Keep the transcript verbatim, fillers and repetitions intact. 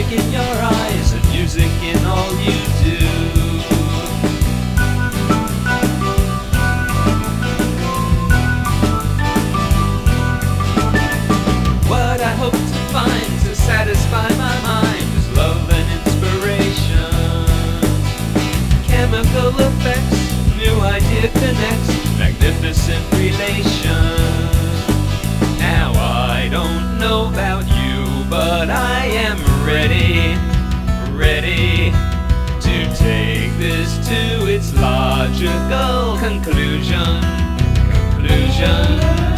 magic in your eyes and music in all you do. What I hope to find to satisfy my mind is love and inspiration. Chemical effects, new idea connects, magnificent relations. Now I don't know about you, but I am ready, ready to take this to its logical conclusion, conclusion.